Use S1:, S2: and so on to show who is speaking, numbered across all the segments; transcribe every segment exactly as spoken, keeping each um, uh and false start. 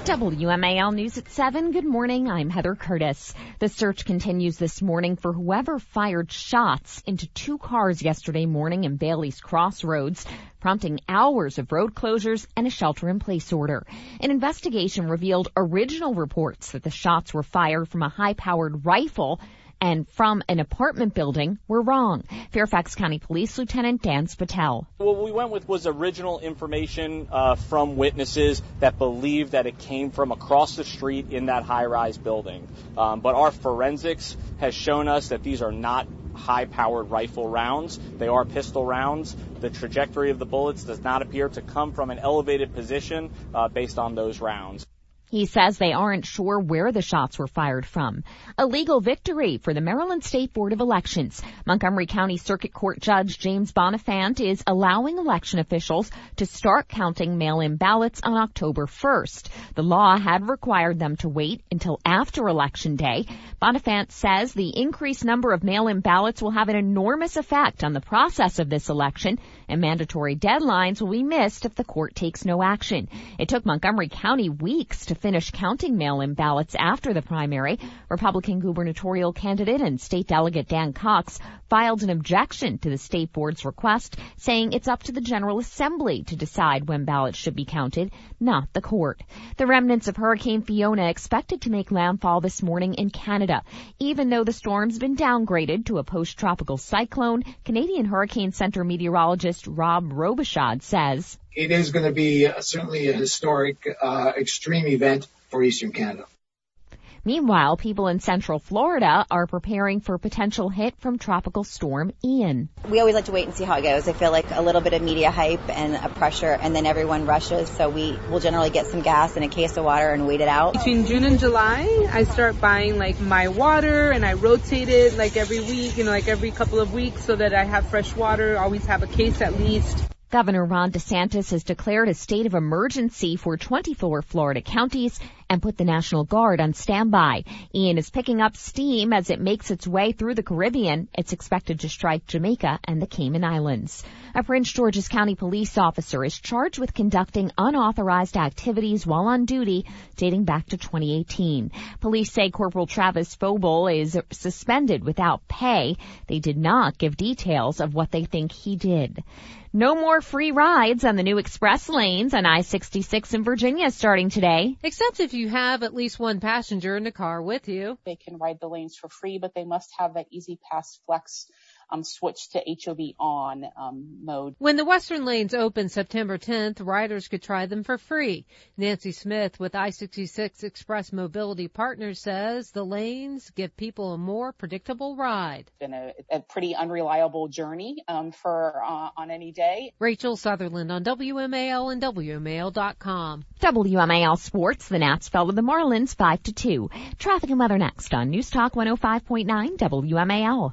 S1: W M A L News at seven. Good morning. I'm Heather Curtis. The search continues this morning for whoever fired shots into two cars yesterday morning in Bailey's Crossroads, prompting hours of road closures and a shelter-in-place order. An investigation revealed original reports that the shots were fired from a high-powered rifle and from an apartment building were wrong. Fairfax County Police Lieutenant Dan Spatel.
S2: What we went with was original information uh, from witnesses that believed that it came from across the street in that high-rise building. Um, but our forensics has shown us that these are not high-powered rifle rounds. They are pistol rounds. The trajectory of the bullets does not appear to come from an elevated position uh, based on those rounds.
S1: He says they aren't sure where the shots were fired from. A legal victory for the Maryland State Board of Elections. Montgomery County Circuit Court Judge James Bonifant is allowing election officials to start counting mail-in ballots on October first. The law had required them to wait until after Election Day. Bonifant says the increased number of mail-in ballots will have an enormous effect on the process of this election, and mandatory deadlines will be missed if the court takes no action. It took Montgomery County weeks to finish counting mail-in ballots after the primary. Republican gubernatorial candidate and state delegate Dan Cox filed an objection to the state board's request, saying it's up to the General Assembly to decide when ballots should be counted, not the court. The remnants of Hurricane Fiona expected to make landfall this morning in Canada. Even though the storm's been downgraded to a post-tropical cyclone, Canadian Hurricane Center meteorologist Rob Robichaud says
S3: it is going to be uh, certainly a historic, uh, extreme event for Eastern Canada.
S1: Meanwhile, people in Central Florida are preparing for a potential hit from Tropical Storm Ian.
S4: We always like to wait and see how it goes. I feel like a little bit of media hype and a pressure, and then everyone rushes. So we will generally get some gas and a case of water and wait it out.
S5: Between June and July, I start buying like my water, and I rotate it like every week, you know, like every couple of weeks, so that I have fresh water. Always have a case at least.
S1: Governor Ron DeSantis has declared a state of emergency for twenty-four Florida counties and put the National Guard on standby. Ian is picking up steam as it makes its way through the Caribbean. It's expected to strike Jamaica and the Cayman Islands. A Prince George's County police officer is charged with conducting unauthorized activities while on duty dating back to twenty eighteen. Police say Corporal Travis Fobel is suspended without pay. They did not give details of what they think he did. No more free rides on the new express lanes on I sixty-six in Virginia starting today.
S6: Except if you have at least one passenger in the car with you.
S7: They can ride the lanes for free, but they must have that Easy Pass Flex um, switch to H O V on um, mode.
S6: When the Western lanes open September tenth, riders could try them for free. Nancy Smith with I sixty-six Express Mobility Partners says the lanes give people a more predictable ride.
S7: It's been a, a pretty unreliable journey um, for uh, on any day.
S6: Rachel Sutherland on W M A L and W M A L dot com.
S1: W M A L Sports, the Nats fell to the Marlins five to two. Traffic and weather next on News Talk one oh five point nine W M A L.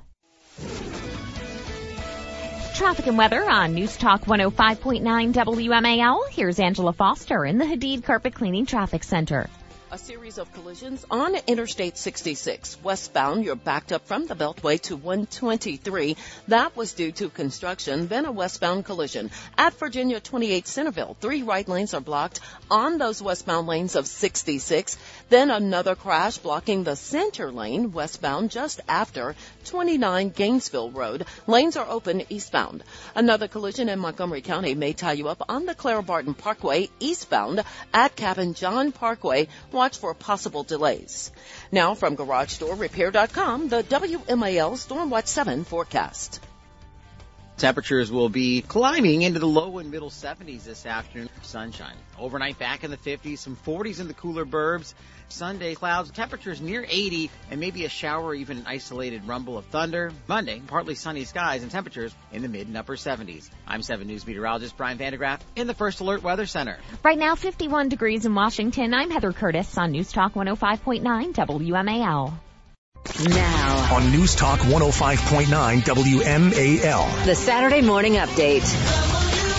S1: Traffic and weather on News Talk one oh five point nine W M A L. Here's Angela Foster in the Hadid Carpet Cleaning Traffic Center.
S8: A series of collisions on Interstate sixty-six. Westbound, you're backed up from the Beltway to one twenty-three. That was due to construction, then a westbound collision. At Virginia twenty-eight Centerville, three right lanes are blocked on those westbound lanes of sixty-six. Then another crash blocking the center lane westbound just after twenty-nine Gainesville Road. Lanes are open eastbound. Another collision in Montgomery County may tie you up on the Clara Barton Parkway eastbound at Cabin John Parkway. Watch for possible delays. Now from Garage Door Repair dot com, the W M A L Stormwatch seven forecast.
S9: Temperatures will be climbing into the low and middle seventies this afternoon. Sunshine. Overnight back in the fifties, some forties in the cooler burbs. Sunday clouds, temperatures near eighty, and maybe a shower or even an isolated rumble of thunder. Monday, partly sunny skies and temperatures in the mid and upper seventies. I'm seven News meteorologist Brian Vandegraff in the First Alert Weather Center.
S1: Right now, fifty-one degrees in Washington. I'm Heather Curtis on News Talk one oh five point nine W M A L.
S10: Now on News Talk one oh five point nine W M A L.
S11: The Saturday Morning Update.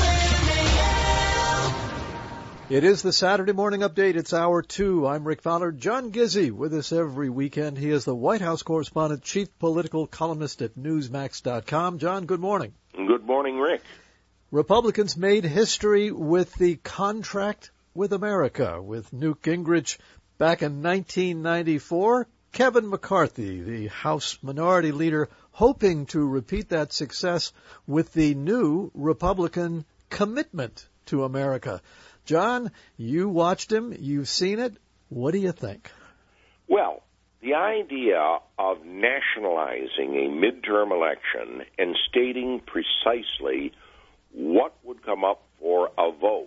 S12: It is the Saturday Morning Update. It's hour two. I'm Rick Fowler. John Gizzi with us every weekend. He is the White House correspondent, chief political columnist at Newsmax dot com. John, good morning.
S13: Good morning, Rick.
S12: Republicans made history with the contract with America with Newt Gingrich back in nineteen ninety-four. Kevin McCarthy, the House Minority Leader, hoping to repeat that success with the new Republican commitment to America. John, you watched him. You've seen it. What do you think?
S13: Well, the idea of nationalizing a midterm election and stating precisely what would come up for a vote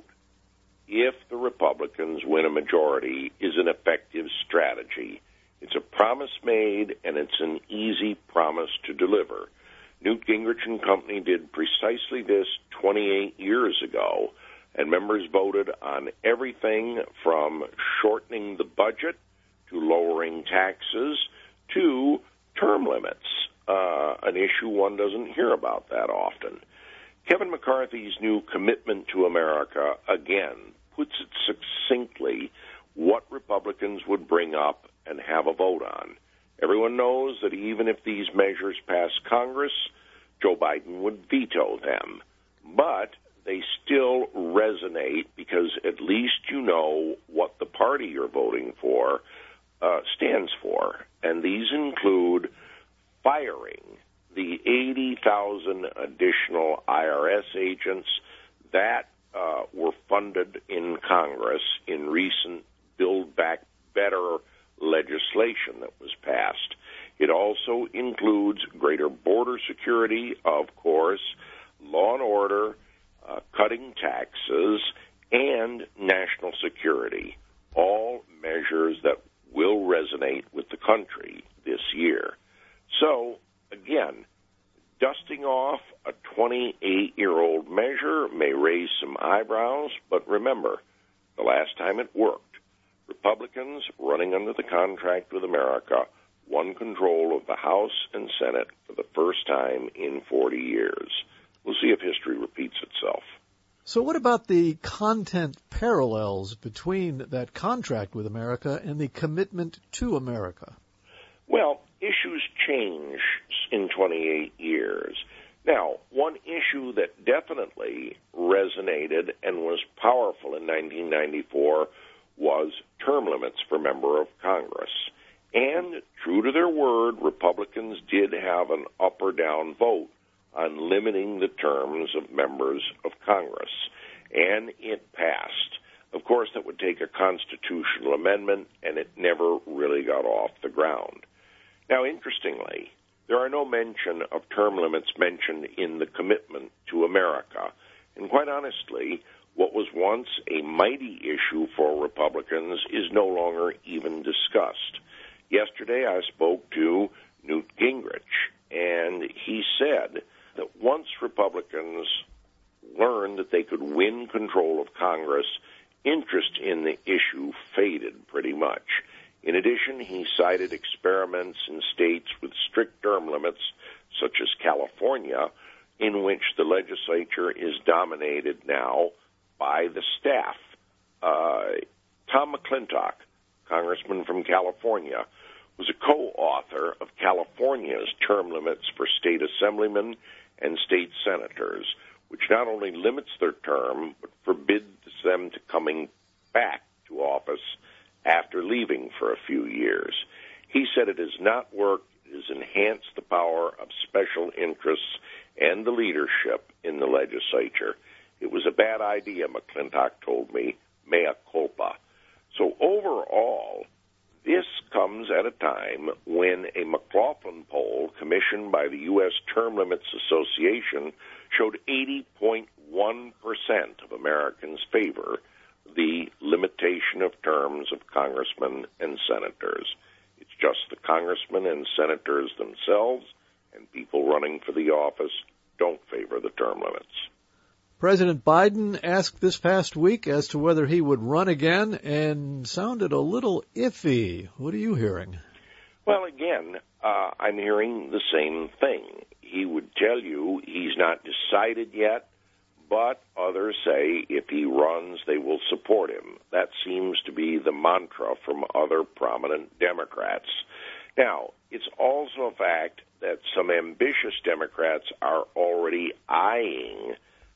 S13: if the Republicans win a majority is an effective strategy. It's a promise made, and it's an easy promise to deliver. Newt Gingrich and company did precisely this twenty-eight years ago, and members voted on everything from shortening the budget to lowering taxes to term limits, uh, an issue one doesn't hear about that often. Kevin McCarthy's new commitment to America, again, puts it succinctly what Republicans would bring up and have a vote on. Everyone knows that even if these measures pass Congress, Joe Biden would veto them. But they still resonate because at least you know what the party you're voting for uh, stands for. And these include firing the eighty thousand additional I R S agents that uh, were funded in Congress in recent Build Back Better legislation that was passed. It also includes greater border security, of course, law and order, uh, cutting taxes, and national security, all measures that will resonate with the country this year. So, again, dusting off a twenty-eight-year-old measure may raise some eyebrows, but remember, the last time it worked, Republicans running under the contract with America won control of the House and Senate for the first time in forty years. We'll see if history repeats itself.
S12: So what about the content parallels between that contract with America and the commitment to America?
S13: Well, issues change in twenty-eight years. Now, one issue that definitely resonated and was powerful in nineteen ninety-four was term limits for member of Congress. And true to their word, Republicans did have an up or down vote on limiting the terms of members of Congress. And it passed. Of course, that would take a constitutional amendment, and it never really got off the ground. Now, interestingly, there are no mention of term limits mentioned in the commitment to America. And quite honestly, what was once a mighty issue for Republicans is no longer even discussed. Yesterday, I spoke to Newt Gingrich, and he said that once Republicans learned that they could win control of Congress, interest in the issue faded pretty much. In addition, he cited experiments in states with strict term limits, such as California, in which the legislature is dominated now by the staff. Uh, Tom McClintock, congressman from California, was a co-author of California's term limits for state assemblymen and state senators, which not only limits their term, but forbids them to coming back to office after leaving for a few years. He said it has not worked. It has enhanced the power of special interests and the leadership in the legislature. It was a bad idea, McClintock told me, mea culpa. So overall, this comes at a time when a McLaughlin poll commissioned by the U S Term Limits Association showed eighty point one percent of Americans favor the limitation of terms of congressmen and senators. It's just the congressmen and senators themselves and people running for the office don't favor the term limits.
S12: President Biden asked this past week as to whether he would run again and sounded a little iffy. What are you hearing?
S13: Well, again, uh, I'm hearing the same thing. He would tell you he's not decided yet, but others say if he runs, they will support him. That seems to be the mantra from other prominent Democrats. Now, it's also a fact that some ambitious Democrats are already eyeing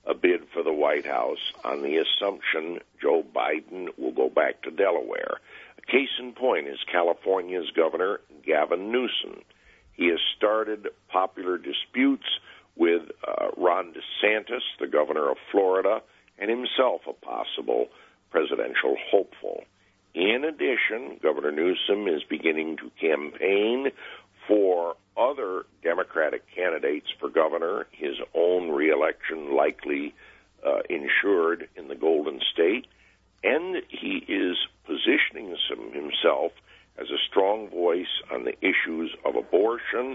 S13: a bid for the White House on the assumption Joe Biden will go back to Delaware. A case in point is California's Governor Gavin Newsom. He has started popular disputes with uh, Ron DeSantis, the governor of Florida, and himself a possible presidential hopeful. In addition, Governor Newsom is beginning to campaign for other Democratic candidates for governor, his own reelection likely uh, insured in the Golden State, and he is positioning himself as a strong voice on the issues of abortion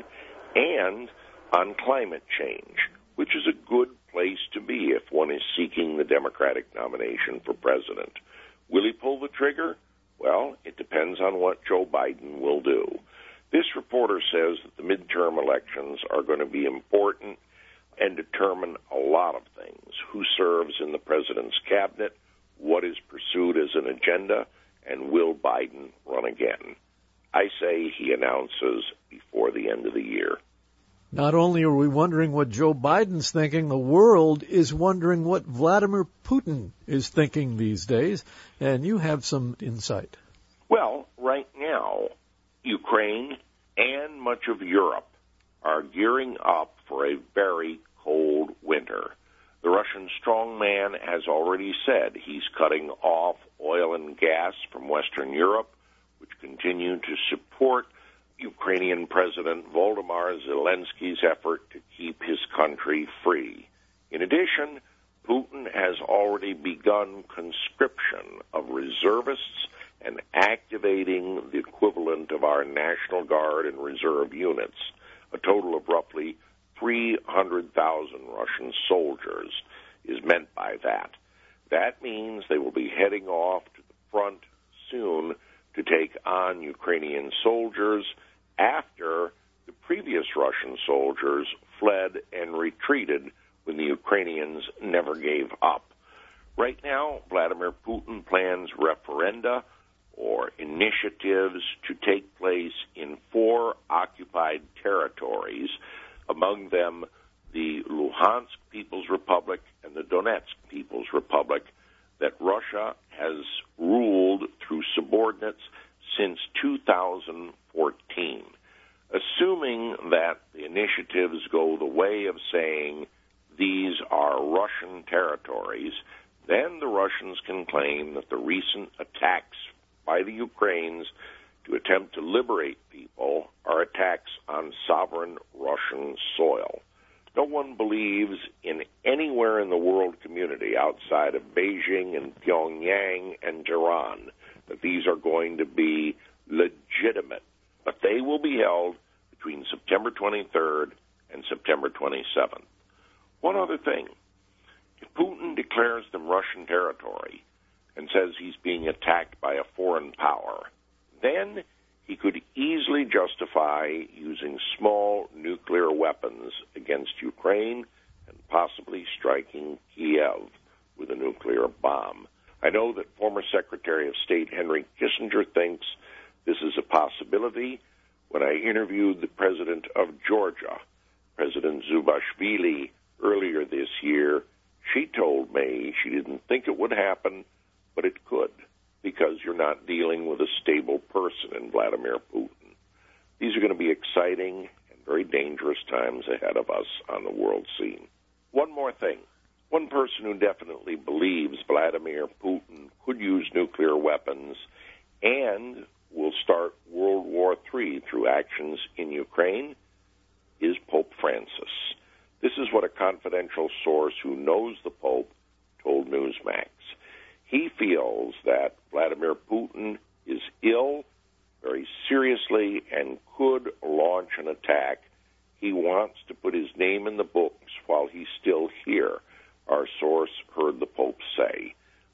S13: and on climate change, which is a good place to be if one is seeking the Democratic nomination for president. Will he pull the trigger? Well, it depends on what Joe Biden will do. This reporter says that the midterm elections are going to be important and determine a lot of things: who serves in the president's cabinet, what is pursued as an agenda, and will Biden run again? I say he announces before the end of the year.
S12: Not only are we wondering what Joe Biden's thinking, the world is wondering what Vladimir Putin is thinking these days, and you have some insight.
S13: Well, right now, Ukraine and much of Europe are gearing up for a very cold winter. The Russian strongman has already said he's cutting off oil and gas from Western Europe, which continue to support Ukrainian President Volodymyr Zelensky's effort to keep his country free. In addition, Putin has already begun conscription of reservists and activating the equivalent of our National Guard and Reserve units, a total of roughly three hundred thousand Russian soldiers is meant by that. That means they will be heading off to the front soon to take on Ukrainian soldiers after the previous Russian soldiers fled and retreated when the Ukrainians never gave up. Right now, Vladimir Putin plans referenda or initiatives to take place in four occupied territories, among them the Luhansk People's Republic and the Donetsk People's Republic, that Russia has ruled through subordinates since two thousand fourteen. Assuming that the initiatives go the way of saying these are Russian territories, then the Russians can claim that the recent attacks by the Ukrainians to attempt to liberate people are attacks on sovereign Russian soil. No one believes in anywhere in the world community outside of Beijing and Pyongyang and Tehran that these are going to be legitimate, but they will be held between September twenty-third and September twenty-seventh. One other thing, if Putin declares them Russian territory and says he's being attacked by a foreign power, then he could easily justify using small nuclear weapons against Ukraine and possibly striking Kiev with a nuclear bomb. I know that former Secretary of State Henry Kissinger thinks this is a possibility. When I interviewed the president of Georgia, President Zubashvili, earlier this year, she told me she didn't think it would happen, but it could, because you're not dealing with a stable person in Vladimir Putin. These are going to be exciting and very dangerous times ahead of us on the world scene. One more thing. One person who definitely believes Vladimir Putin could use nuclear weapons and will start World War Three through actions in Ukraine is Pope Francis. This is what a confidential source who knows the Pope told Newsmax. He feels that Vladimir Putin is ill very seriously and could launch an attack. He wants to put his name in the books while he's still here, our source heard the Pope say.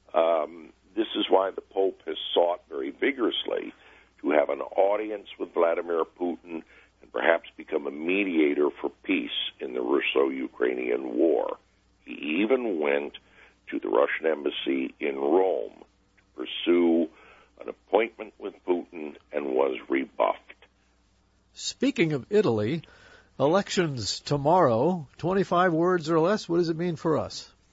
S13: Um, this is why the Pope has sought very vigorously to have an audience with Vladimir Putin and perhaps become a mediator for peace in the Russo-Ukrainian war. He even went to the Russian embassy in Rome to pursue an appointment with Putin and was rebuffed.
S12: Speaking of Italy, elections tomorrow, twenty-five words or less, what does it mean for us?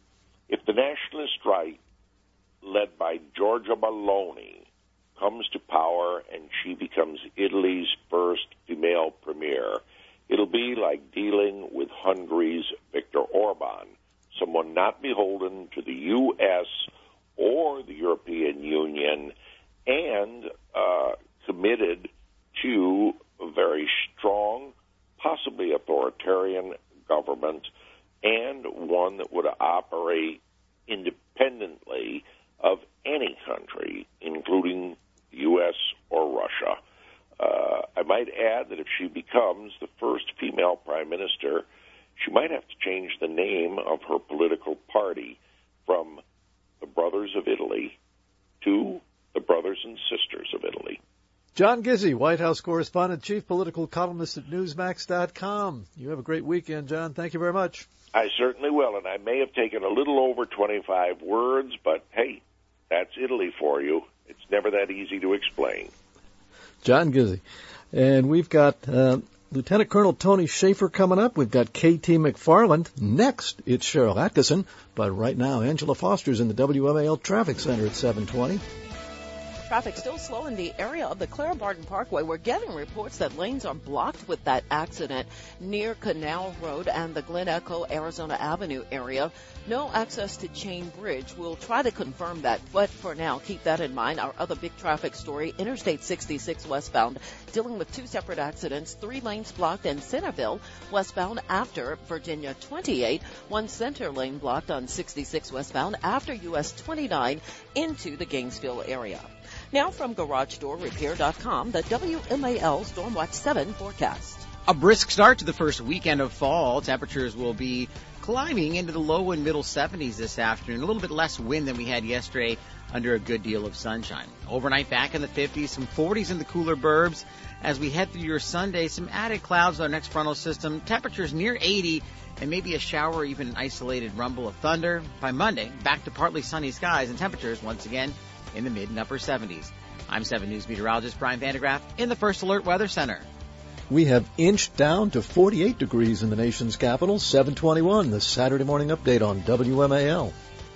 S13: If the nationalist right, led by Giorgia Meloni, comes to power and she becomes Italy's first female premier, it'll be like dealing with Hungary's Viktor Orban, someone not beholden to the U S or the European Union, and uh, committed to a very strong, possibly authoritarian government, and one that would operate independently of any country, including the U S or Russia. Uh, I might add that if she becomes the first female prime minister, she might have to change the name of her political party from the Brothers of Italy to the Brothers and Sisters of Italy.
S12: John Gizzi, White House correspondent, chief political columnist at Newsmax dot com. You have a great weekend, John. Thank you very much.
S13: I certainly will, and I may have taken a little over twenty-five words, but hey, that's Italy for you. It's never that easy to explain.
S12: John Gizzi. And we've got uh, Lieutenant Colonel Tony Schaefer coming up. We've got K T McFarland. Next, it's Cheryl Atkinson. But right now, Angela Foster's in the W M A L Traffic Center at seven twenty.
S8: Traffic still slow in the area of the Clara Barton Parkway. We're getting reports that lanes are blocked with that accident near Canal Road and the Glen Echo, Arizona Avenue area. No access to Chain Bridge. We'll try to confirm that, but for now, keep that in mind. Our other big traffic story, Interstate sixty-six westbound, dealing with two separate accidents, three lanes blocked in Centerville, westbound after Virginia twenty-eight, one center lane blocked on sixty-six westbound after U S twenty-nine into the Gainesville area. Now from Garage Door Repair dot com, the W M A L Stormwatch seven forecast.
S9: A brisk start to the first weekend of fall. Temperatures will be climbing into the low and middle seventies this afternoon. A little bit less wind than we had yesterday under a good deal of sunshine. Overnight back in the fifties, some forties in the cooler burbs. As we head through your Sunday, some added clouds on our next frontal system. Temperatures near eighty and maybe a shower or even an isolated rumble of thunder. By Monday, back to partly sunny skies and temperatures once again in the mid and upper seventies. I'm seven News meteorologist Brian Vandegraff in the First Alert Weather Center.
S12: We have inched down to forty-eight degrees in the nation's capital. seven twenty-one, the Saturday morning update on W M A L.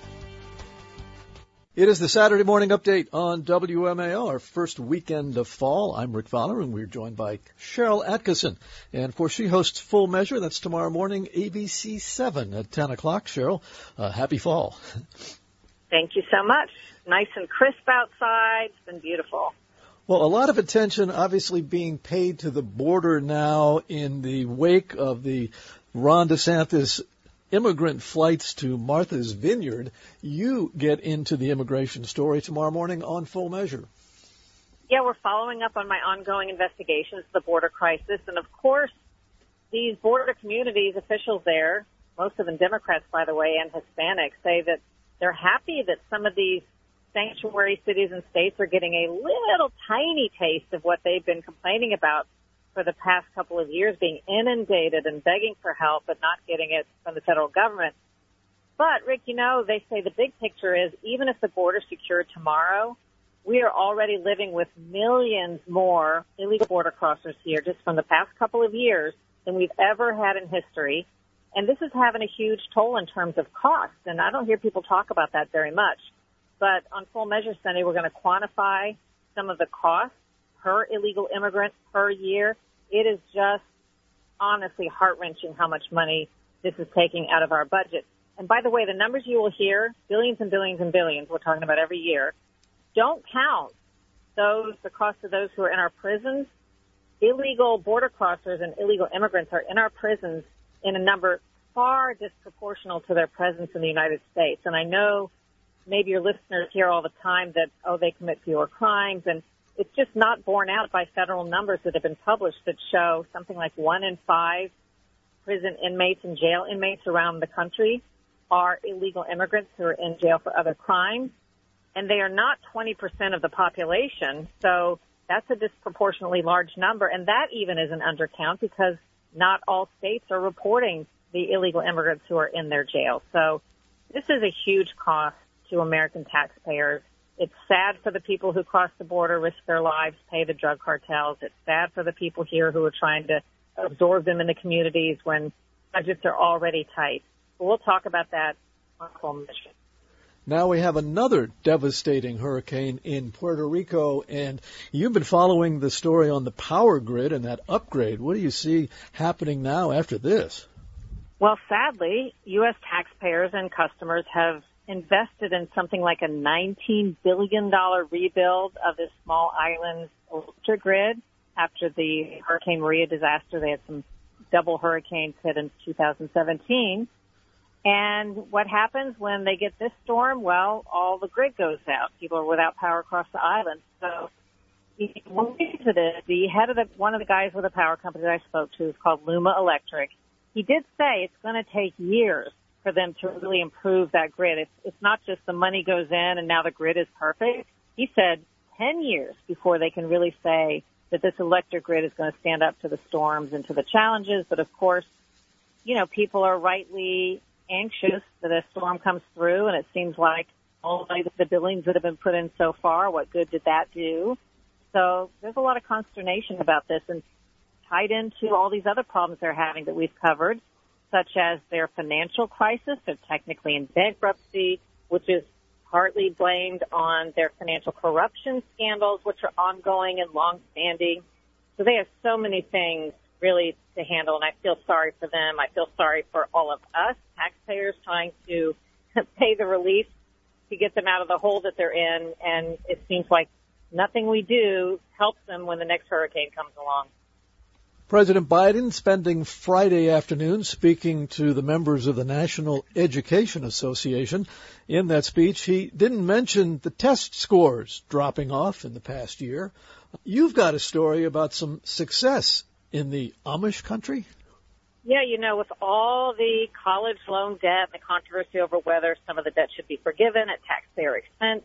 S12: It is the Saturday morning update on W M A L, our first weekend of fall. I'm Rick Fowler, and we're joined by Cheryl Atkinson. And of course, she hosts Full Measure. That's tomorrow morning, A B C seven at ten o'clock. Cheryl, uh, happy fall.
S14: Thank you so much. Nice and crisp outside. It's been beautiful.
S12: Well, a lot of attention obviously being paid to the border now in the wake of the Ron DeSantis immigrant flights to Martha's Vineyard. You get into the immigration story tomorrow morning on Full Measure.
S14: Yeah, we're following up on my ongoing investigations of the border crisis. And, of course, these border communities, officials there, most of them Democrats, by the way, and Hispanics, say that they're happy that some of these sanctuary cities and states are getting a little tiny taste of what they've been complaining about for the past couple of years, being inundated and begging for help, but not getting it from the federal government. But, Rick, you know, they say the big picture is even if the border's secured tomorrow, we are already living with millions more illegal border crossers here just from the past couple of years than we've ever had in history. And this is having a huge toll in terms of cost. And I don't hear people talk about that very much. But on Full Measure Sunday, we're going to quantify some of the costs per illegal immigrant per year. It is just honestly heart-wrenching how much money this is taking out of our budget. And by the way, the numbers you will hear, billions and billions and billions we're talking about every year, don't count those, the cost of those who are in our prisons. Illegal border crossers and illegal immigrants are in our prisons in a number far disproportional to their presence in the United States. And I know maybe your listeners hear all the time that, oh, they commit fewer crimes, and it's just not borne out by federal numbers that have been published that show something like one in five prison inmates and jail inmates around the country are illegal immigrants who are in jail for other crimes, and they are not twenty percent of the population, so that's a disproportionately large number, and that even is an undercount because not all states are reporting the illegal immigrants who are in their jail. So this is a huge cost to American taxpayers. It's sad for the people who cross the border, risk their lives, pay the drug cartels. It's sad for the people here who are trying to absorb them in the communities when budgets are already tight. But we'll talk about that on full measure.
S12: Now we have another devastating hurricane in Puerto Rico, and you've been following the story on the power grid and that upgrade. What do you see happening now after this?
S14: Well, sadly, U S taxpayers and customers have invested in something like a nineteen billion dollars rebuild of this small island's electric grid after the Hurricane Maria disaster. They had some double hurricanes hit in two thousand seventeen. And what happens when they get this storm? Well, all the grid goes out. People are without power across the island. So when we visited, the head of the, one of the guys with the power company that I spoke to is called Luma Electric. He did say it's going to take years for them to really improve that grid. It's, it's not just the money goes in and now the grid is perfect. He said ten years before they can really say that this electric grid is going to stand up to the storms and to the challenges. But of course, you know, people are rightly anxious that a storm comes through, and it seems like all the billings that have been put in so far, what good did that do? So there's a lot of consternation about this, and tied into all these other problems they're having that we've covered, such as their financial crisis. They're technically in bankruptcy, which is partly blamed on their financial corruption scandals, which are ongoing and long-standing. So they have so many things really to handle, and I feel sorry for them. I feel sorry for all of us, taxpayers, trying to pay the relief to get them out of the hole that they're in, and it seems like nothing we do helps them when the next hurricane comes along.
S12: President Biden spending Friday afternoon speaking to the members of the National Education Association. In that speech, he didn't mention the test scores dropping off in the past year. You've got a story about some success in the Amish country?
S14: Yeah, you know, with all the college loan debt and the controversy over whether some of the debt should be forgiven at taxpayer expense,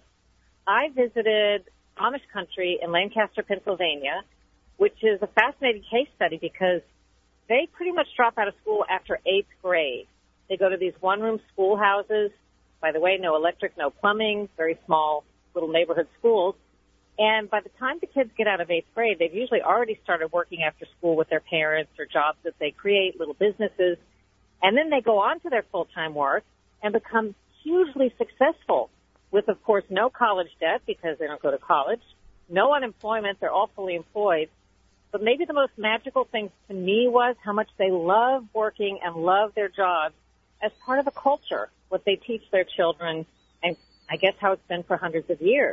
S14: I visited Amish country in Lancaster, Pennsylvania, which is a fascinating case study because they pretty much drop out of school after eighth grade. They go to these one-room schoolhouses. By the way, no electric, no plumbing, very small little neighborhood schools. And by the time the kids get out of eighth grade, they've usually already started working after school with their parents or jobs that they create, little businesses. And then they go on to their full-time work and become hugely successful with, of course, no college debt because they don't go to college, no unemployment, they're all fully employed. But maybe the most magical thing to me was how much they love working and love their jobs as part of a culture, what they teach their children, and I guess how it's been for hundreds of years.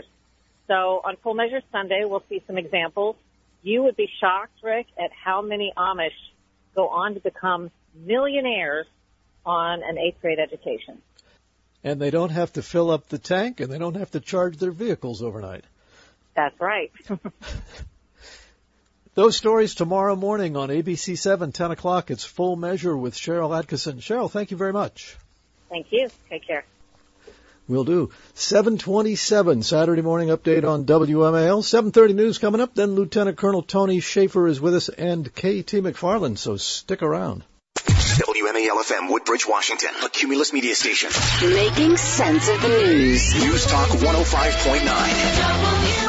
S14: So on Full Measure Sunday, we'll see some examples. You would be shocked, Rick, at how many Amish go on to become millionaires on an eighth grade education.
S12: And they don't have to fill up the tank, and they don't have to charge their vehicles overnight.
S14: That's right.
S12: Those stories tomorrow morning on A B C seven, ten o'clock. It's Full Measure with Cheryl Atkinson. Cheryl, thank you very much.
S14: Thank you. Take care.
S12: Will do. seven twenty-seven, Saturday morning update on W M A L. seven thirty news coming up. Then Lieutenant Colonel Tony Schaefer is with us and K T McFarland, so stick around.
S10: W M A L F M, Woodbridge, Washington, a Cumulus media station.
S11: Making sense of the news.
S10: News Talk one oh five point nine.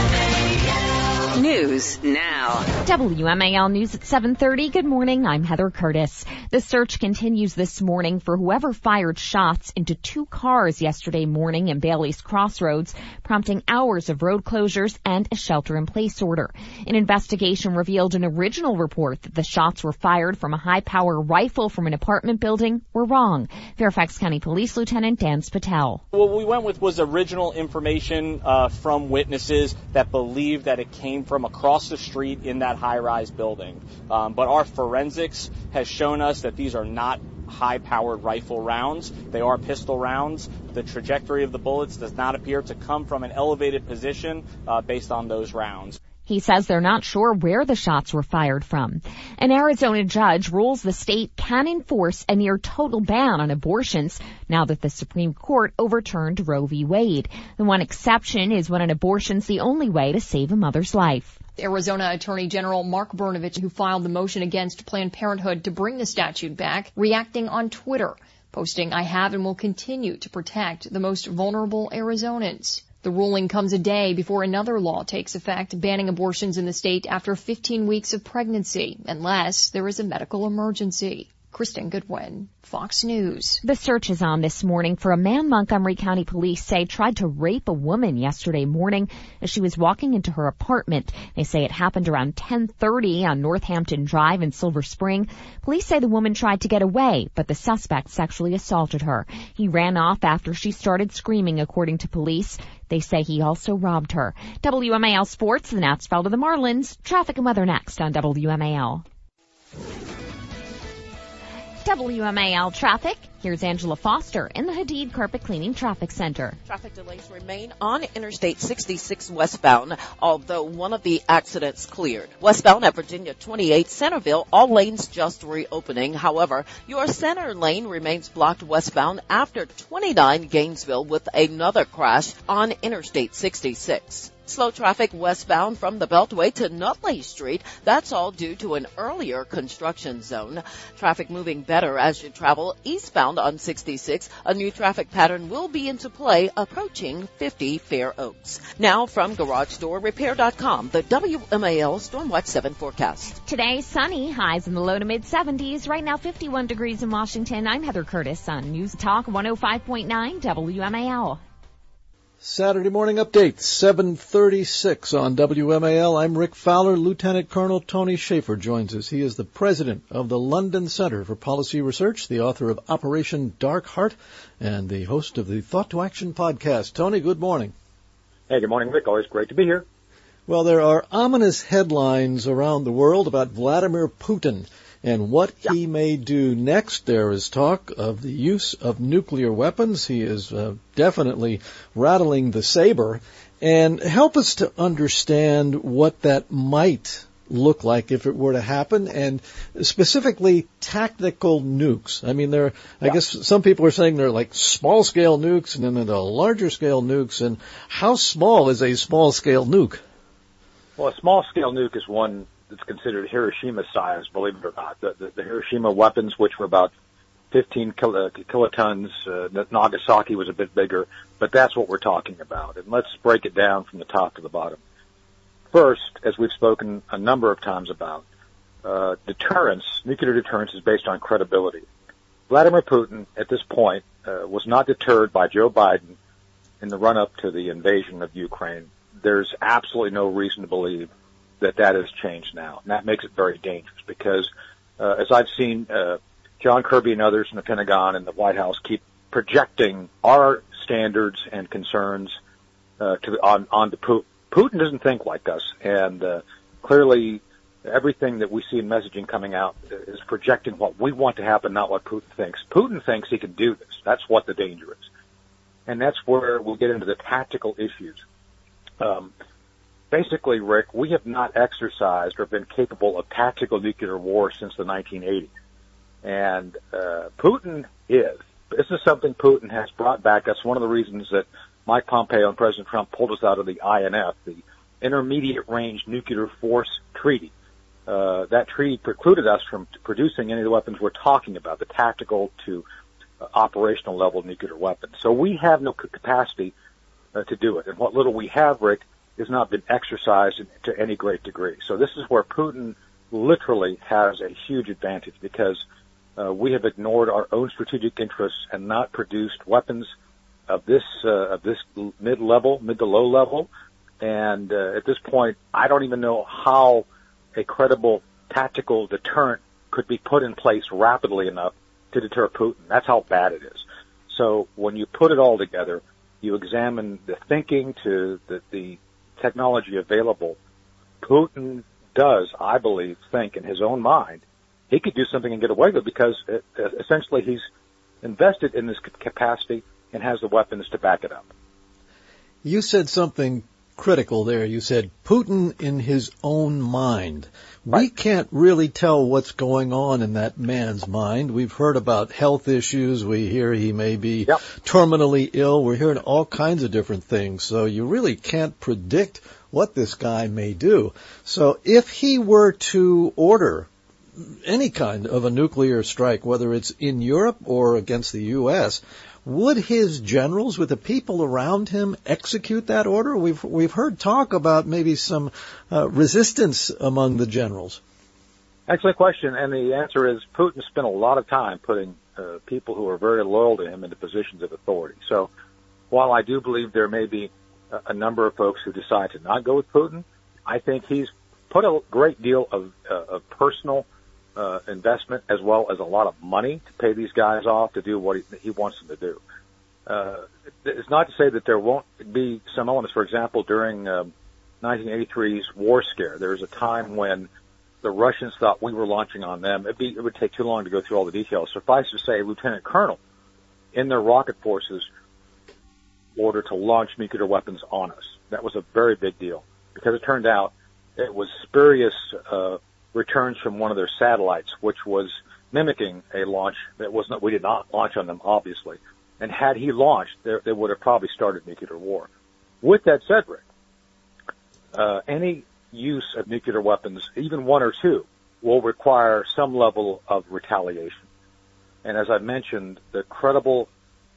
S11: News now.
S1: W M A L News at seven thirty. Good morning. I'm Heather Curtis. The search continues this morning for whoever fired shots into two cars yesterday morning in Bailey's Crossroads, prompting hours of road closures and a shelter-in-place order. An investigation revealed an original report that the shots were fired from a high-power rifle from an apartment building were wrong. Fairfax County Police Lieutenant Dan Spatel.
S2: What we went with was original information uh, from witnesses that believed that it came from across the street in that high-rise building. Um, but our forensics has shown us that these are not high-powered rifle rounds. They are pistol rounds. The trajectory of the bullets does not appear to come from an elevated position uh, based on those rounds.
S1: He says they're not sure where the shots were fired from. An Arizona judge rules the state can enforce a near total ban on abortions now that the Supreme Court overturned Roe v. Wade. The one exception is when an abortion's the only way to save a mother's life.
S15: Arizona Attorney General Mark Brnovich, who filed the motion against Planned Parenthood to bring the statute back, reacting on Twitter, posting, "I have and will continue to protect the most vulnerable Arizonans." The ruling comes a day before another law takes effect banning abortions in the state after fifteen weeks of pregnancy, unless there is a medical emergency. Kristen Goodwin, Fox News.
S1: The search is on this morning for a man Montgomery County police say tried to rape a woman yesterday morning as she was walking into her apartment. They say it happened around ten thirty on Northampton Drive in Silver Spring. Police say the woman tried to get away, but the suspect sexually assaulted her. He ran off after she started screaming, according to police. They say he also robbed her. W M A L Sports, the Nats fell to the Marlins. Traffic and weather next on W M A L. W M A L traffic. Here's Angela Foster in the Hadid Carpet Cleaning Traffic Center.
S8: Traffic delays remain on Interstate sixty-six westbound, although one of the accidents cleared. Westbound at Virginia twenty-eight Centerville, all lanes just reopening. However, your center lane remains blocked westbound after twenty-nine Gainesville with another crash on Interstate sixty-six. Slow traffic westbound from the Beltway to Nutley Street. That's all due to an earlier construction zone. Traffic moving better as you travel eastbound on sixty-six. A new traffic pattern will be into play approaching fifty Fair Oaks. Now from Garage Door Repair dot com, the W M A L Stormwatch seven forecast.
S1: Today, sunny, highs in the low to mid seventies. Right now, fifty-one degrees in Washington. I'm Heather Curtis on News Talk one oh five point nine W M A L.
S12: Saturday morning update, seven thirty-six on W M A L. I'm Rick Fowler. Lieutenant Colonel Tony Shaffer joins us. He is the president of the London Center for Policy Research, the author of Operation Dark Heart, and the host of the Thought to Action podcast. Tony, good morning.
S16: Hey, good morning, Rick. Always great to be here.
S12: Well, there are ominous headlines around the world about Vladimir Putin and what yeah. he may do next. There is talk of the use of nuclear weapons. He is uh, definitely rattling the saber. And help us to understand what that might look like if it were to happen, and specifically tactical nukes. I mean, there. I yeah. guess some people are saying they're like small-scale nukes, and then there are larger-scale nukes. And how small is a small-scale nuke?
S16: Well, a small-scale nuke is one that's considered Hiroshima size, believe it or not. The, the, the Hiroshima weapons, which were about fifteen kilo, kilotons, uh, Nagasaki was a bit bigger, but that's what we're talking about. And let's break it down from the top to the bottom. First, as we've spoken a number of times about, uh, deterrence, nuclear deterrence is based on credibility. Vladimir Putin, at this point, uh, was not deterred by Joe Biden in the run-up to the invasion of Ukraine. There's absolutely no reason to believe that that has changed now. And that makes it very dangerous because, uh, as I've seen, uh, John Kirby and others in the Pentagon and the White House keep projecting our standards and concerns, uh, to, on, on to Putin. Putin doesn't think like us. And, uh, clearly everything that we see in messaging coming out is projecting what we want to happen, not what Putin thinks. Putin thinks he can do this. That's what the danger is. And that's where we'll get into the tactical issues. Um, Basically, Rick, we have not exercised or been capable of tactical nuclear war since the nineteen eighties. And uh, Putin is. This is something Putin has brought back. That's one of the reasons that Mike Pompeo and President Trump pulled us out of the I N F, the Intermediate Range Nuclear Force Treaty. Uh, that treaty precluded us from producing any of the weapons we're talking about, the tactical to uh, operational level nuclear weapons. So we have no capacity uh, to do it. And what little we have, Rick, has not been exercised to any great degree. So this is where Putin literally has a huge advantage because uh, we have ignored our own strategic interests and not produced weapons of this uh, of this mid-level, mid to low level. And uh, at this point, I don't even know how a credible tactical deterrent could be put in place rapidly enough to deter Putin. That's how bad it is. So when you put it all together, you examine the thinking to the, the technology available, Putin does, I believe, think in his own mind he could do something and get away with it because it, uh, essentially he's invested in this capacity and has the weapons to back it up.
S12: You said something critical there. You said Putin in his own mind. Right. We can't really tell what's going on in that man's mind. We've heard about health issues. We hear he may be yep. terminally ill. We're hearing all kinds of different things. So you really can't predict what this guy may do. So if he were to order any kind of a nuclear strike, whether it's in Europe or against the U S, would his generals, with the people around him, execute that order? We've we've heard talk about maybe some uh, resistance among the generals.
S16: Excellent question, and the answer is Putin spent a lot of time putting uh, people who are very loyal to him into positions of authority. So while I do believe there may be a, a number of folks who decide to not go with Putin, I think he's put a great deal of, uh, of personal uh, investment as well as a lot of money to pay these guys off to do what he, he wants them to do. Uh, it's not to say that there won't be some elements. For example, during um, nineteen eighty-three's war scare, there was a time when the Russians thought we were launching on them. It'd be, it would take too long to go through all the details. Suffice to say, Lieutenant Colonel in their rocket forces ordered to launch nuclear weapons on us. That was a very big deal because it turned out it was spurious uh, returns from one of their satellites, which was mimicking a launch that was not. We did not launch on them, obviously. And had he launched, there, they would have probably started nuclear war. With that said, Rick, uh, any use of nuclear weapons, even one or two, will require some level of retaliation. And as I mentioned, the credible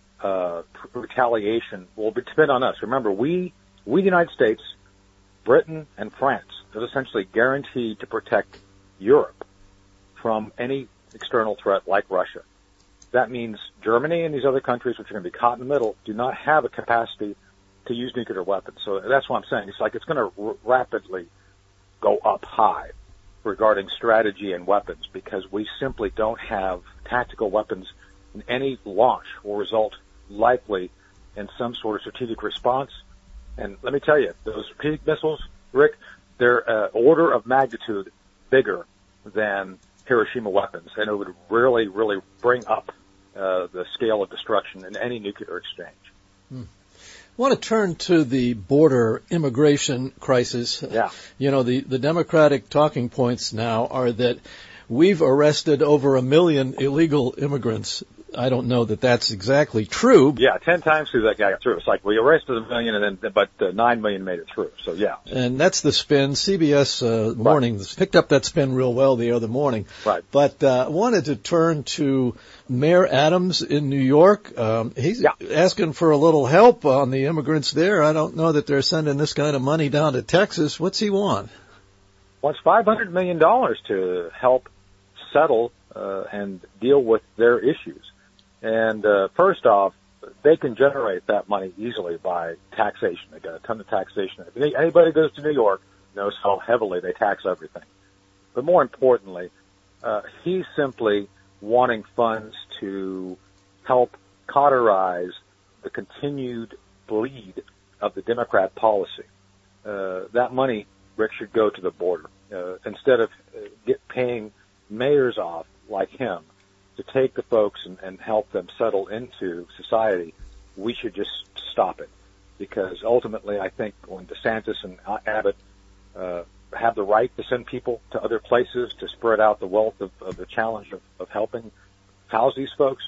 S16: uh, retaliation will depend on us. Remember, we, we the United States, Britain, and France is essentially guaranteed to protect Europe from any external threat like Russia. That means Germany and these other countries, which are going to be caught in the middle, do not have a capacity to use nuclear weapons. So that's what I'm saying. It's like it's going to r- rapidly go up high regarding strategy and weapons because we simply don't have tactical weapons, and any launch will result likely in some sort of strategic response. And let me tell you, those strategic missiles, Rick, they're uh, order of magnitude bigger than Hiroshima weapons, and it would really, really bring up uh, the scale of destruction in any nuclear exchange.
S12: Hmm. I want to turn to the border immigration crisis.
S16: Yeah.
S12: You know, the, the Democratic talking points now are that we've arrested over a million illegal immigrants. I don't know that that's exactly true.
S16: Yeah, ten times through that guy got through. It's like we arrested a million, and then but uh, nine million made it through. So yeah.
S12: And that's the spin. C B S uh, Morning right. picked up that spin real well the other morning.
S16: Right.
S12: But uh, I wanted to turn to Mayor Adams in New York. Um, he's
S16: yeah.
S12: asking for a little help on the immigrants there. I don't know that they're sending this kind of money down to Texas. What's he want?
S16: Wants five hundred million dollars to help settle uh, and deal with their issues. And uh, first off, they can generate that money easily by taxation. They got a ton of taxation. If anybody goes to New York knows how heavily they tax everything. But more importantly, uh, he's simply wanting funds to help cauterize the continued bleed of the Democrat policy. Uh, that money, Rick, should go to the border. Uh, instead of uh, get paying mayors off like him to take the folks and, and help them settle into society, we should just stop it. Because ultimately, I think when DeSantis and Abbott uh, have the right to send people to other places to spread out the wealth of, of the challenge of, of helping house these folks,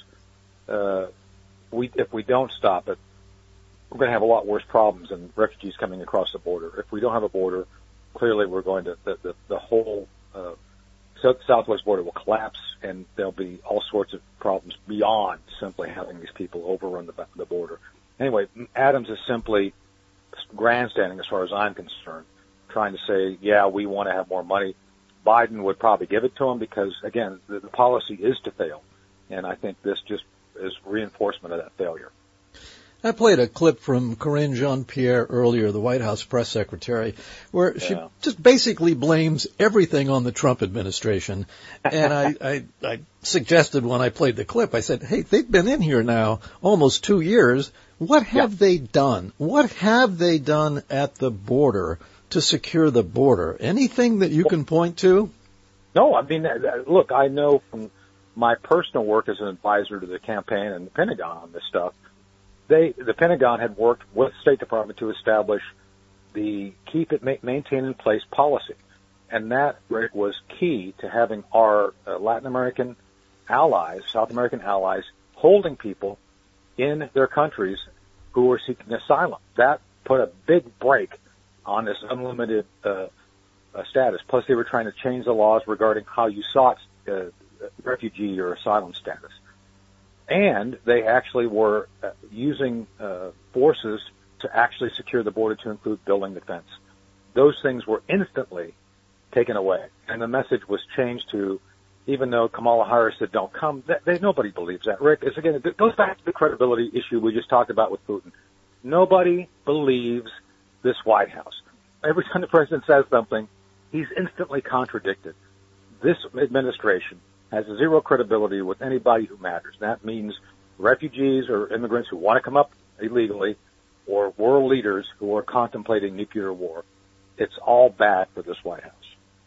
S16: uh, we if we don't stop it, we're going to have a lot worse problems than refugees coming across the border. If we don't have a border, clearly we're going to, the, the, the whole uh, southwest border will collapse, and there'll be all sorts of problems beyond simply having these people overrun the, the border. Anyway, Adams is simply grandstanding as far as I'm concerned, trying to say, yeah, we want to have more money. Biden would probably give it to him because, again, the, the policy is to fail, and I think this just is reinforcement of that failure.
S12: I played a clip from Karine Jean-Pierre earlier, the White House press secretary, where she
S16: yeah.
S12: just basically blames everything on the Trump administration. And I, I, I suggested when I played the clip, I said, hey, they've been in here now almost two years. What have yeah. they done? What have they done at the border to secure the border? Anything that you can point to?
S16: No, I mean, look, I know from my personal work as an advisor to the campaign and the Pentagon on this stuff, They, the Pentagon had worked with the State Department to establish the keep it, ma- maintain in place policy. And that, Rick, was key to having our uh, Latin American allies, South American allies, holding people in their countries who were seeking asylum. That put a big break on this unlimited uh, uh, status. Plus, they were trying to change the laws regarding how you sought uh, refugee or asylum status. And they actually were uh, using uh, forces to actually secure the border to include building the fence. Those things were instantly taken away. And the message was changed to, even though Kamala Harris said don't come, that, they, nobody believes that. Rick, it's again, it goes back to the credibility issue we just talked about with Putin. Nobody believes this White House. Every time the president says something, he's instantly contradicted. This administration has zero credibility with anybody who matters. That means refugees or immigrants who want to come up illegally, or world leaders who are contemplating nuclear war. It's all bad for this White House.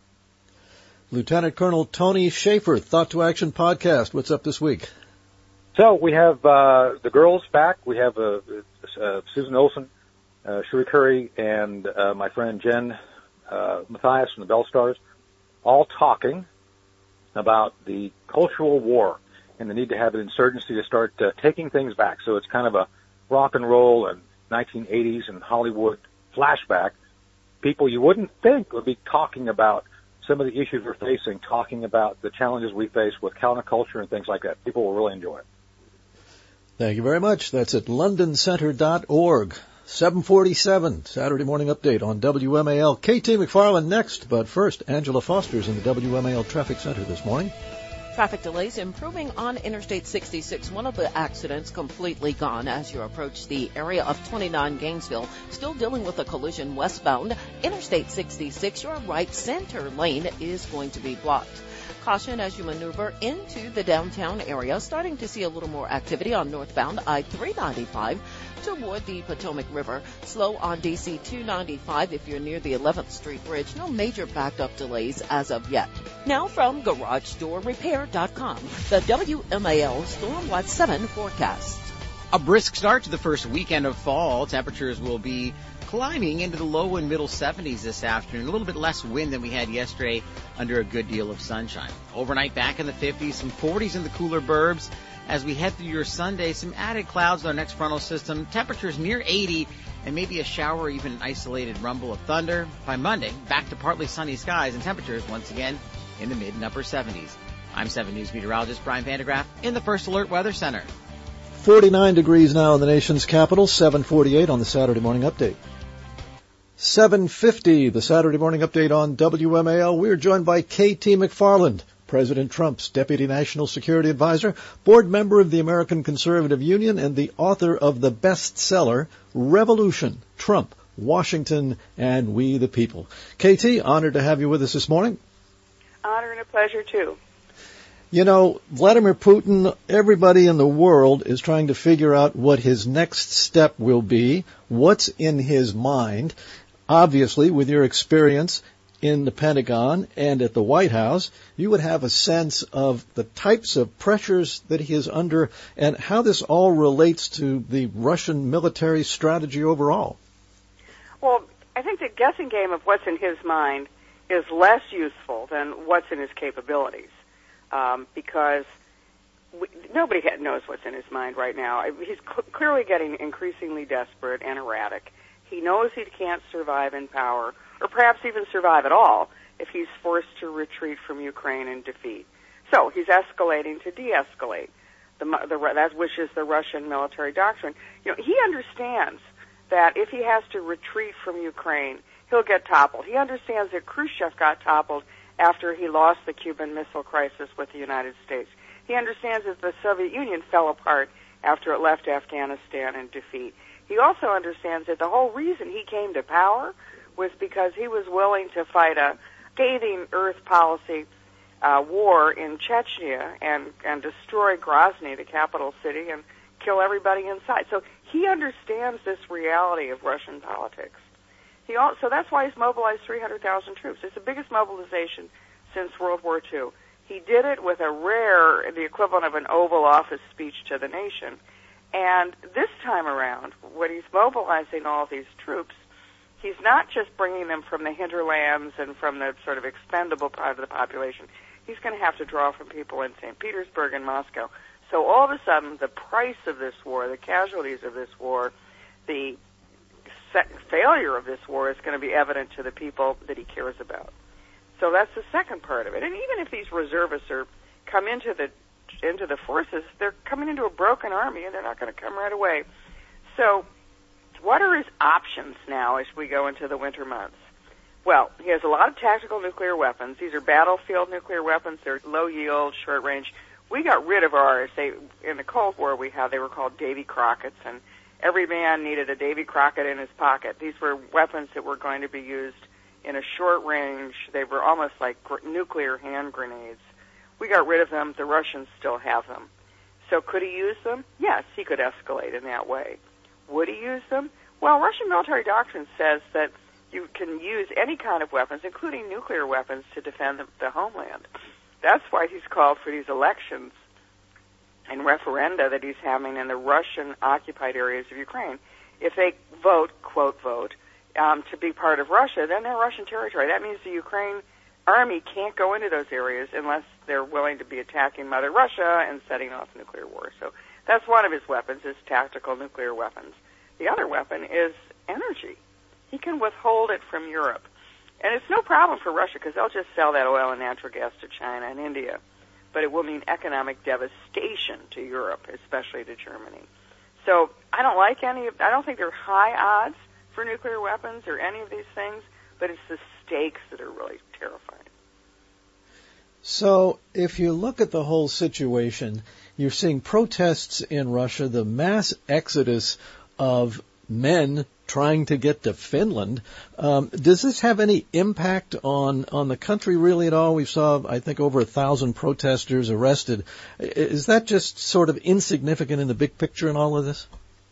S12: Lieutenant Colonel Tony Shaffer, Thought to Action podcast. What's up this week?
S16: So we have uh, the girls back. We have uh, uh, Susan Olson, uh, Sherry Curry, and uh, my friend Jen uh, Matthias from the Bell Stars, all talking about the cultural war and the need to have an insurgency to start uh, taking things back. So it's kind of a rock and roll and nineteen eighties and Hollywood flashback. People you wouldn't think would be talking about some of the issues we're facing, talking about the challenges we face with counterculture and things like that. People will really enjoy it.
S12: Thank you very much. That's at london center dot org. seven forty-seven, Saturday morning update on W M A L. K T McFarland next, but first, Angela Foster's in the W M A L Traffic Center this morning.
S8: Traffic delays improving on Interstate sixty-six. One of the accidents completely gone as you approach the area of twenty-nine Gainesville. Still dealing with a collision westbound. Interstate sixty-six, your right center lane is going to be blocked. Caution as you maneuver into the downtown area. Starting to see a little more activity on northbound I three ninety-five toward the Potomac River. Slow on D C two ninety-five if you're near the eleventh Street Bridge. No major backed up delays as of yet. Now from Garage Door Repair dot com, the W M A L Storm Watch seven forecast.
S9: A brisk start to the first weekend of fall. Temperatures will be climbing into the low and middle seventies this afternoon. A little bit less wind than we had yesterday under a good deal of sunshine. Overnight back in the fifties, some forties in the cooler burbs. As we head through your Sunday, some added clouds with our next frontal system. Temperatures near eighty and maybe a shower or even an isolated rumble of thunder. By Monday, back to partly sunny skies and temperatures once again in the mid and upper seventies. I'm seven News meteorologist Brian Vandegraff in the First Alert Weather Center.
S12: forty-nine degrees now in the nation's capital, seven forty-eight on the Saturday morning update. seven fifty, the Saturday morning update on W M A L. We're joined by K T McFarland, President Trump's Deputy National Security Advisor, board member of the American Conservative Union, and the author of the bestseller, Revolution, Trump, Washington, and We the People. K T, honored to have you with us this morning.
S17: Honor and a pleasure, too.
S12: You know, Vladimir Putin, everybody in the world is trying to figure out what his next step will be, what's in his mind. Obviously, with your experience in the Pentagon and at the White House, you would have a sense of the types of pressures that he is under and how this all relates to the Russian military strategy overall.
S17: Well, I think the guessing game of what's in his mind is less useful than what's in his capabilities, um, because we, nobody knows what's in his mind right now. He's cl- clearly getting increasingly desperate and erratic. He knows he can't survive in power, or perhaps even survive at all, if he's forced to retreat from Ukraine in defeat. So he's escalating to de-escalate, the, the, that which is the Russian military doctrine. You know, he understands that if he has to retreat from Ukraine, he'll get toppled. He understands that Khrushchev got toppled after he lost the Cuban Missile Crisis with the United States. He understands that the Soviet Union fell apart after it left Afghanistan in defeat. He also understands that the whole reason he came to power was because he was willing to fight a scathing earth policy uh, war in Chechnya and, and destroy Grozny, the capital city, and kill everybody inside. So he understands this reality of Russian politics. He also, so that's why he's mobilized three hundred thousand troops. It's the biggest mobilization since World War Two. He did it with a rare, the equivalent of an Oval Office speech to the nation. And this time around, when he's mobilizing all these troops, he's not just bringing them from the hinterlands and from the sort of expendable part of the population. He's going to have to draw from people in Saint Petersburg and Moscow. So all of a sudden, the price of this war, the casualties of this war, the failure of this war is going to be evident to the people that he cares about. So that's the second part of it. And even if these reservists are come into the into the forces, they're coming into a broken army, and they're not going to come right away. So what are his options now as we go into the winter months? Well, he has a lot of tactical nuclear weapons. These are battlefield nuclear weapons. They're low yield, short range. We got rid of ours. They, in the Cold War we had, they were called Davy Crockett's, and every man needed a Davy Crockett in his pocket. These were weapons that were going to be used in a short range. They were almost like gr- nuclear hand grenades. We got rid of them. The Russians still have them. So could he use them? Yes, he could escalate in that way. Would he use them? Well, Russian military doctrine says that you can use any kind of weapons, including nuclear weapons, to defend the, the homeland. That's why he's called for these elections and referenda that he's having in the Russian-occupied areas of Ukraine. If they vote, quote, vote, um, to be part of Russia, then they're Russian territory. That means the Ukraine army can't go into those areas unless they're willing to be attacking Mother Russia and setting off nuclear war. So that's one of his weapons, is tactical nuclear weapons. The other weapon is energy. He can withhold it from Europe. And it's no problem for Russia because they'll just sell that oil and natural gas to China and India. But it will mean economic devastation to Europe, especially to Germany. So I don't like any of, I don't think there are high odds for nuclear weapons or any of these things, but it's the stakes that are really terrifying.
S12: So if you look at the whole situation, you're seeing protests in Russia, the mass exodus of men trying to get to Finland. Um, does this have any impact on, on the country really at all? We saw, I think, over a thousand protesters arrested. Is that just sort of insignificant in the big picture in all of this?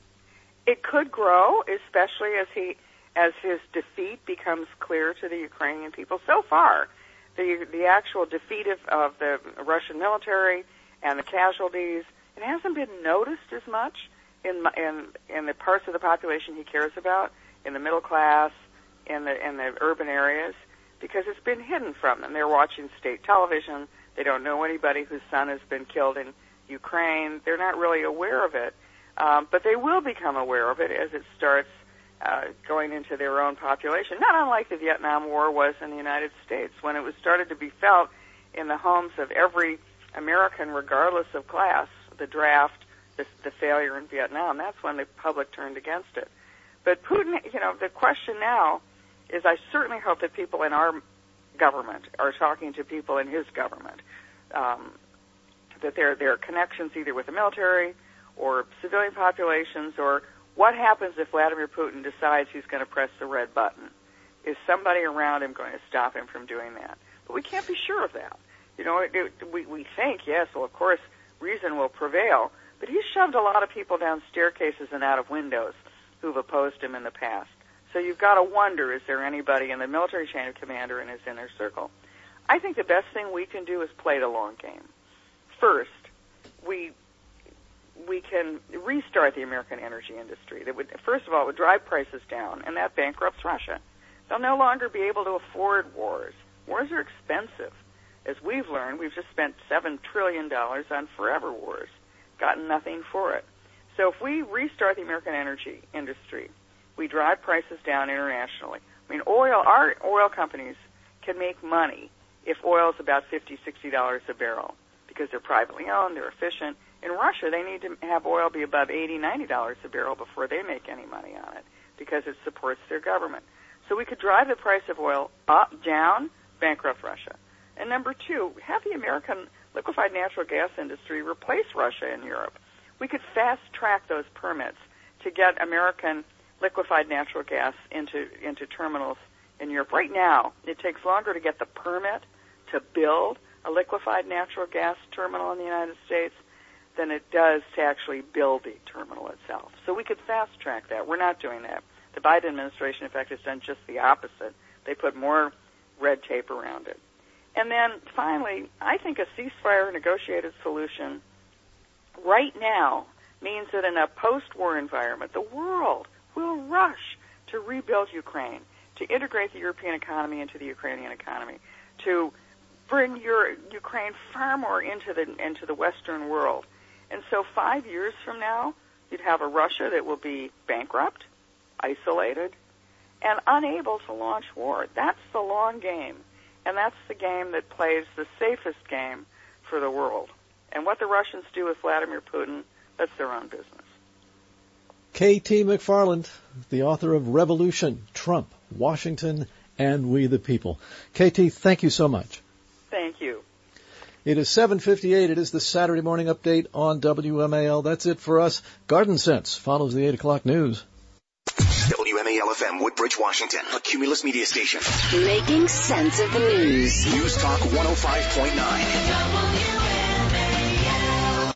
S17: It could grow, especially as he, as his defeat becomes clear to the Ukrainian people. So far, the the actual defeat of, of the Russian military and the casualties, it hasn't been noticed as much in in in the parts of the population he cares about, in the middle class, in the in the urban areas, because it's been hidden from them. They're watching state television. They don't know anybody whose son has been killed in Ukraine. They're not really aware of it, um, but they will become aware of it as it starts uh, going into their own population. Not unlike the Vietnam War was in the United States, when it was started to be felt in the homes of every American, regardless of class. The draft. The, the failure in Vietnam, that's when the public turned against it. But Putin, you know, the question now is, I certainly hope that people in our government are talking to people in his government, um, that there, there are connections either with the military or civilian populations, or what happens if Vladimir Putin decides he's going to press the red button? Is somebody around him going to stop him from doing that? But we can't be sure of that. You know, it, it, we, we think, yes, well, of course, reason will prevail. But he's shoved a lot of people down staircases and out of windows who've opposed him in the past. So you've got to wonder, is there anybody in the military chain of command or in his inner circle? I think the best thing we can do is play the long game. First, we we can restart the American energy industry. That would, first of all, would drive prices down, and that bankrupts Russia. They'll no longer be able to afford wars. Wars are expensive. As we've learned, we've just spent seven trillion dollars on forever wars. Gotten nothing for it. So if we restart the American energy industry, we drive prices down internationally. I mean, oil, our oil companies can make money if oil is about fifty dollars, sixty dollars a barrel because they're privately owned, they're efficient. In Russia, they need to have oil be above eighty dollars, ninety dollars a barrel before they make any money on it because it supports their government. So we could drive the price of oil up, down, bankrupt Russia. And number two, have the American liquefied natural gas industry replace Russia in Europe. We could fast-track those permits to get American liquefied natural gas into into terminals in Europe. Right now, it takes longer to get the permit to build a liquefied natural gas terminal in the United States than it does to actually build the terminal itself. So we could fast-track that. We're not doing that. The Biden administration, in fact, has done just the opposite. They put more red tape around it. And then, finally, I think a ceasefire negotiated solution right now means that in a post-war environment, the world will rush to rebuild Ukraine, to integrate the European economy into the Ukrainian economy, to bring your Ukraine far more into the into the Western world. And so five years from now, you'd have a Russia that will be bankrupt, isolated, and unable to launch war. That's the long game. And that's the game that plays the safest game for the world. And what the Russians do with Vladimir Putin, that's their own business.
S12: K T McFarland, the author of Revolution, Trump, Washington, and we the people. K T, thank you so much.
S17: Thank you.
S12: It is seven fifty-eight. It is the Saturday morning update on W M A L. That's it for us. Garden Sense follows the eight o'clock news.
S10: W M A L F M, Woodbridge, Washington, a Cumulus media station.
S11: Making sense of the news.
S10: News Talk one oh five point nine.